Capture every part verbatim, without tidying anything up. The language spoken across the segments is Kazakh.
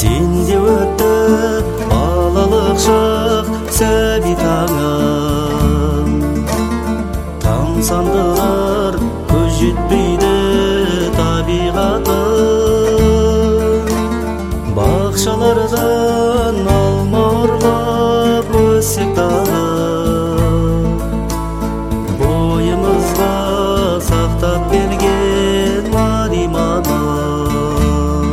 Сенде өтті балалық шақ сәби таңым, тамсандырар көз жетпейді табиғатым. Бақшалардан алма ұрлап өссек дағы, бойымызға сақтап берген нариманым.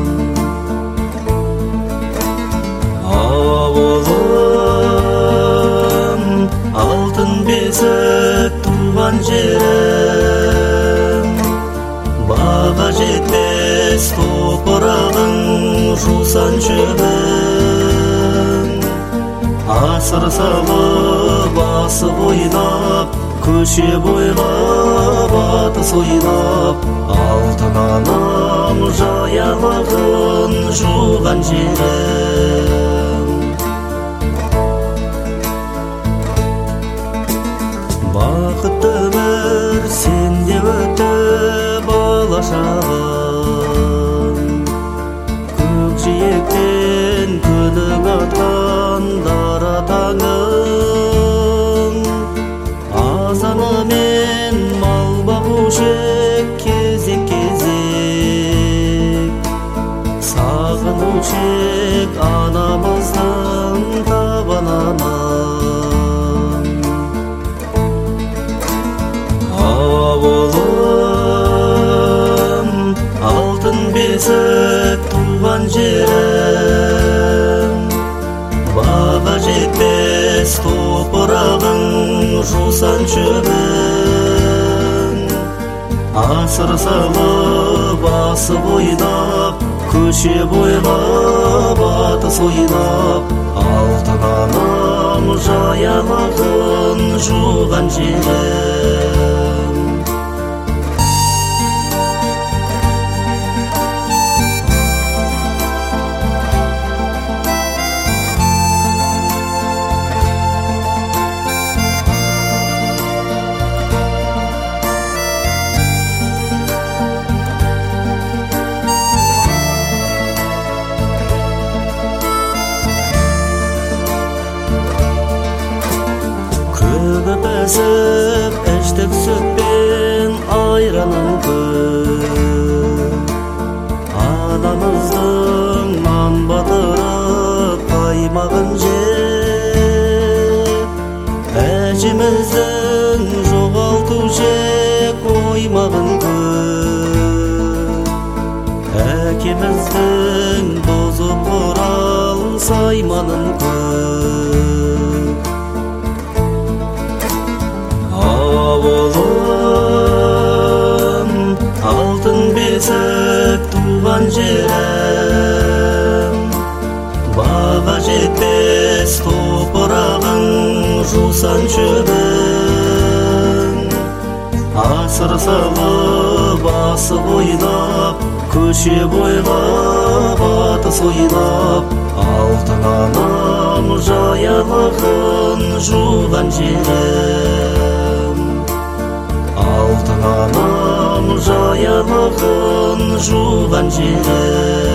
Ауылым, алтын бесік туған жерім, баға жетпес топырағың жусан шөбің. Асыр салып асып ойнап, көше бойлап атыс ойнап, алтын анам жаялығын жуған жерім. Бақытты өмір сенде өтті бала шағым, көкжиектен күнің атқан дара таңың. Азаны мен мал бағушы кезек-кезек, сағынушы анамыздың табанынан. Ауылым, алтын бесік туған жерім, баға жетпес топырағың жусан шөбің. Асыр салып асып ойнап, көше бойлап атыс ойнап, алтын анам жаялығын жуған жерім. Көгіп әсіп әштік сүтпен айранын көп, анамыздың нан батырып қаймағын жеп. Әжеміздің жоғалту жек оймағын көп, әкеміздің бұзып құрал сайманын көп. Ауылым, алтын бесік туған жерім, баға жетпес топырағың жусан шөбің. Асыр салып асып ойнап, көше бойлап атыс ойнап, алтын анам жаялығын жуған жерім. Алтын анам жаялығын жуған жерім.